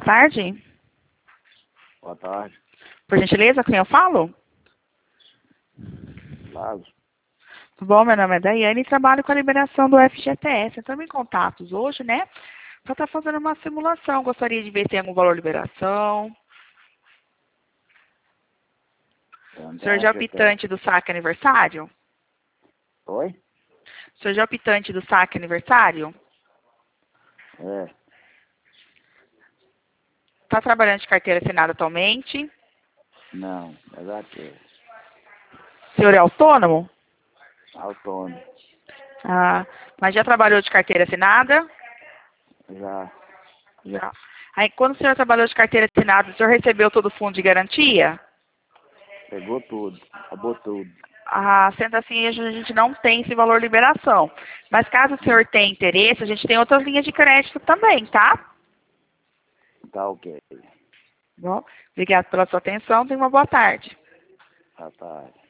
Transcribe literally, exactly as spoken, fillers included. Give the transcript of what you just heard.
tarde. Boa tarde. Por gentileza, com quem eu falo? Lázaro. Tudo bom? Meu nome é Daiane e trabalho com a liberação do F G T S. Estamos em contatos hoje, né? Para estar fazendo uma simulação. Gostaria de ver se tem algum valor de liberação. O senhor já é optante do saque aniversário? Oi? O senhor já é optante do saque aniversário? É. Está trabalhando de carteira assinada atualmente? Não, negativo. O senhor é autônomo? Autônomo. Ah, mas já trabalhou de carteira assinada? Já. Já. Aí, quando o senhor trabalhou de carteira assinada, o senhor recebeu todo o fundo de garantia? Pegou tudo. Acabou tudo. Ah, sendo assim, a gente não tem esse valor de liberação. Mas caso o senhor tenha interesse, a gente tem outras linhas de crédito também, tá? Tá ok. Bom, obrigado pela sua atenção. Tenha uma boa tarde. Boa tarde.